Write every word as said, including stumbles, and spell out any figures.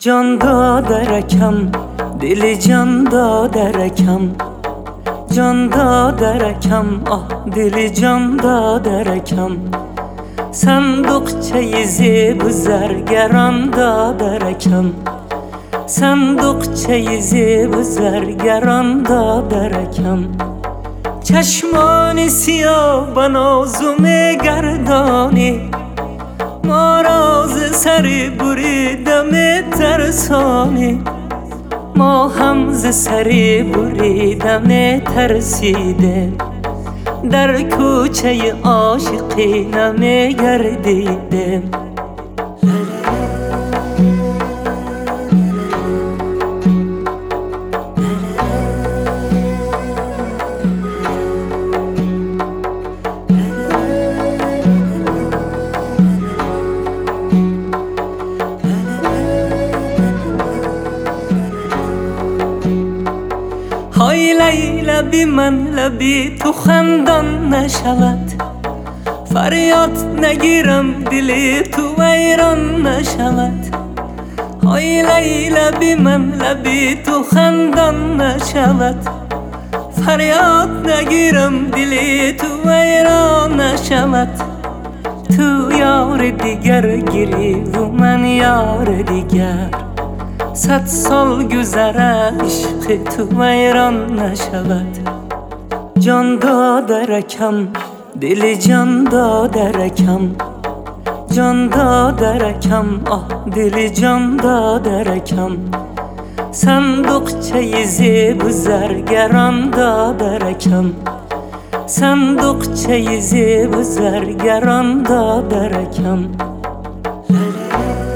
Can da derekam, dili can da derekam. Can da derekam, ah dili can da derekam. Sandıkça izi büzer geran da derekam. Sandıkça izi büzer geran da derekam. چشمان سیاه بنازم گردانی ما راز سری بریدم ترسانی ما هم ز سری بریدم ترسیده در کوچه عاشقینم گردیدم های لیلا بی من لبی تو خندان نشود فریاد نگیرم دلی تو ویران نشود های لیلا بی من لبی تو خندان نشود فریاد نگیرم دلی تو ویران نشود تو یار دیگر گیری و من یار دیگر صد سال گذره عشق تو ویران نشود جان دا درکم دل جان دا درکم جان دا درکم آه دل جان دا درکم صندوقچه یزی بزرگران دا درکم صندوقچه یزی بزرگران دا درکم